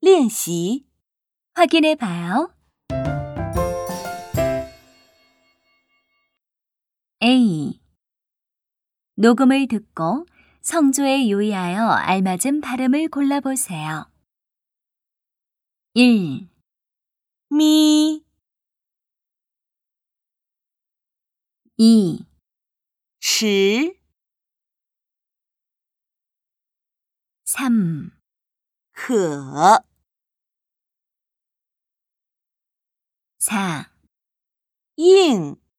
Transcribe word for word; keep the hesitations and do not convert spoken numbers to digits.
练习 확인해 봐요. A. 녹음을 듣고 성조에 유의하여 알맞은 발음을 골라보세요. 일. 咪 이. 十 삼. 可 사. 应